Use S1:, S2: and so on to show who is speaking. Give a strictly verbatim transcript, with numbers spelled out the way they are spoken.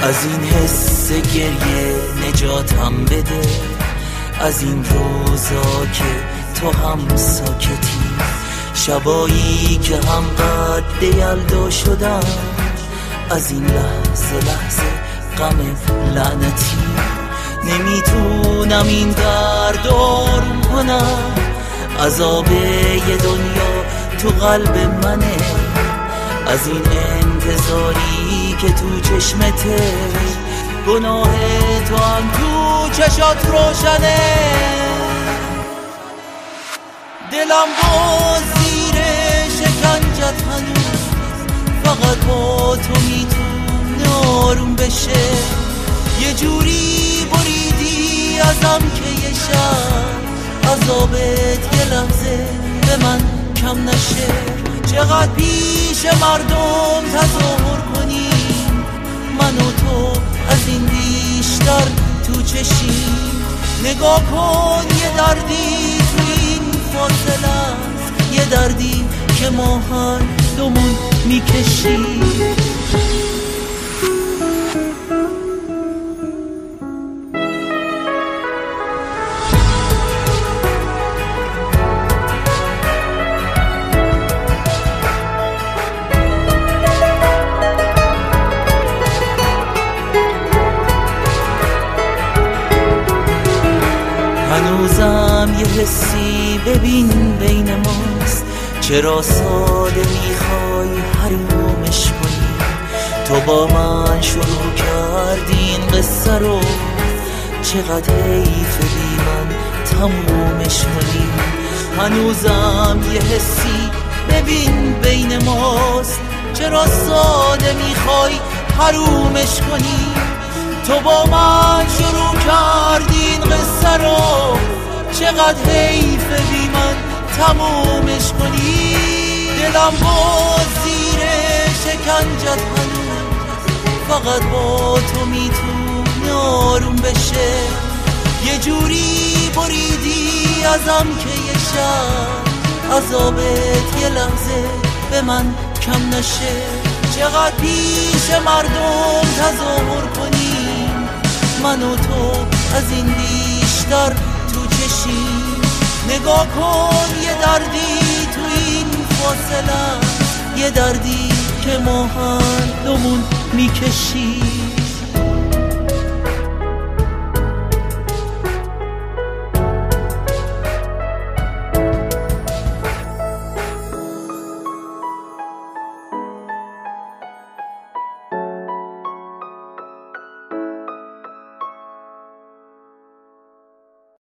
S1: از این حس گریه نجاتم بده، از این روزا که تو هم ساکتی، شبایی که هم قد یلدا شدم، از این لحظه لحظه غم لعنتی. نمیتونم این درد آروم کنم، عذاب یه دنیا تو قلب منه، از این انتظاری که تو چشمته، گناه تو هم تو چشات روشنه. دلم باز زیر شکنجت هنوز فقط با تو میتونه آروم بشه، یه جوری بریدی ازم که یه شب عذابت یه لحظه به من کم نشه. چقدر پیش مردم تظاهر کنیم، من و تو از این بیشتر تو چشیم. نگاه کن یه دردی تو این فاصله است، یه دردی که ما هر دومون میکشیم. هنوزم یه حسی ببین بین ماست، چرا ساده میخوای حرومش کنی؟ تو با من شروع کردی این قصه رو، چقدر حیف بی من تمومش کنی. هنوزم یه حسی ببین بین ماست، چرا ساده میخوای حرومش کنی؟ تو با من شروع کردی این قصه رو، چقدر حیف بی من تمومش کنی. دلم باز زیر شکنجت هنوز فقط با تو میتونه آروم بشه، یه جوری بریدی ازم که یه شب عذابت یه لحظه به من کم نشه. چقدر پیش مردم تظاهر کنیم، من و تو از این بیشتر تو چشیم. نگاه کن یه دردی تو این فاصله، یه دردی که ما هر دومون میکشیم.